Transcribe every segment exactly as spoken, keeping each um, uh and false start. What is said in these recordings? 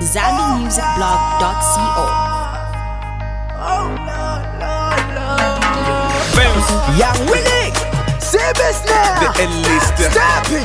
zambi music blog dot co. Oh, no, no, no. Famous. Young Willie. Save snare. The L-lister. Stepping.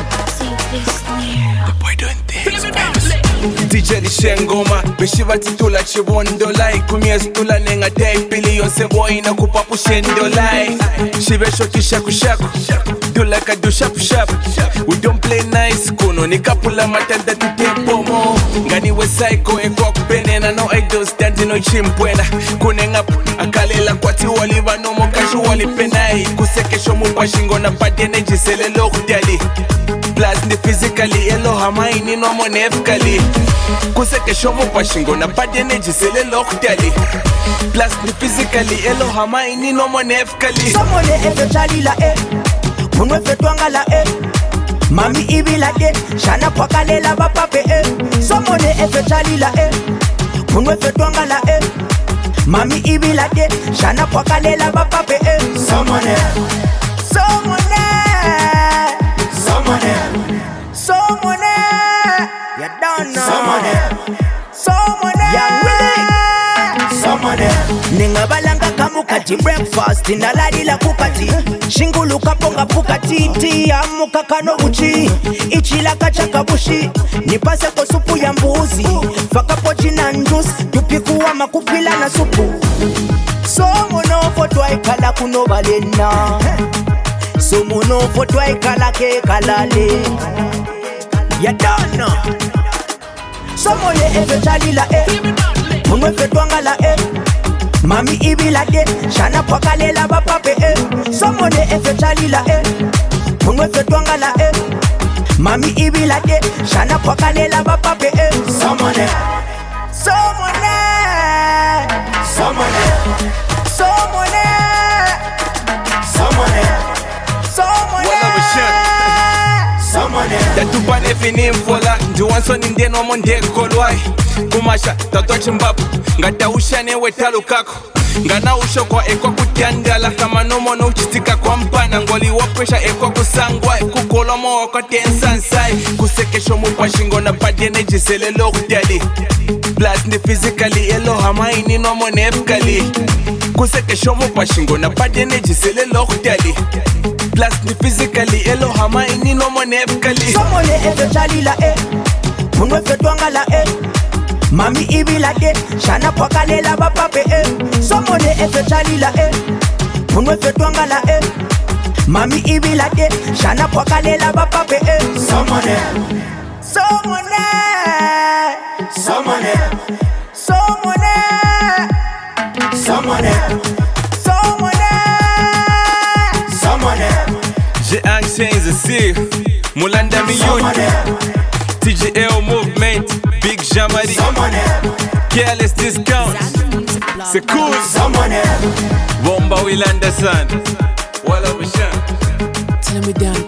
The boy doing things. Famous. D J Lishengoma. Beshiva titula chibondo lai. Kumia stula nenga day. Billion se boy na kupapu shendo lai. Shive shoti shaku shaku. Do like I do sharp sharp. We don't play nice. Kuno ni kapula matanda tutempo mo. Ngani we psycho e kok benena no idols standing no chimpwena. Kunenga akalela kwati waliva no mo kashu wali penai. Kuseke shomu pashingo na bad energy sele lo kudali. Plus ni physically elo hamaini no mo nefkali. Kuseke shomu pashingo na bad energy sele lo kudali. Plus ni physically elo hamaini no mo nefkali. Someone ever chali la eh. Kunwe fetwanga la eh. Mami ibi la de. Shana pakalela bapape eh. Someone ever chali la eh. Kunwe fetwanga la eh. Mami ibi la de. Shana pakalela bapape eh. Someone Someone Someone Someone You don't know Someone Someone Young Willie Someone Ningabalanga kamukati breakfast Inalalila kukati Shingulu kaponga pukati Ti amuka kano uchi Ichila kachaka bushi Nipase kwa supu ya mbuzi Faka pochi na njus Tupikuwa makupila na supu Somuno fotwa ikala kuno balena Somuno fotwa ikala ke kalale Ya don't know Somoye efe chalila eh Munwe fetwanga la eh Mami ibi la de Shana pakalela bapape eh Somoye efe chalila eh Munwe fetwanga la eh Mami ibi la de Shana pakalela bapape eh Someone Someone Someone Someone Someone Someone Someone Datubane fini mfola Njuwanso ninde no monde kolwai Kumasha tatochi mbapu Ngata ushane wetalu kako Ngana usho kwa ekwa kutiandala Kama nomo no uchitika kwa mpana Ngoli wapesha ekwa kusangwa Kukolomo wako tensansai Kuseke shomu kwa shingo na bad energy sele lo kutali Plus ni physically elo hamaini nomo nefkali Kuseke shomu kwa shingo na bad energy sele lo kutali Plus ni physically elo hamaini nomo nefkali Someone efe chalila eh Munwe fetwanga la eh Mami ibi la de Shana pakalela bapape eh Someone efe chalila eh Munwe fetwanga la eh Mami ibi la de Shana pakalela bapape eh Someone Someone Someone Someone Someone Someone Someone J'ai un change ici Mulanda Miyuni T G L Movement Big Jamari Careless Discount C'est cool Bomba Will Anderson Walla Bishan Tell me down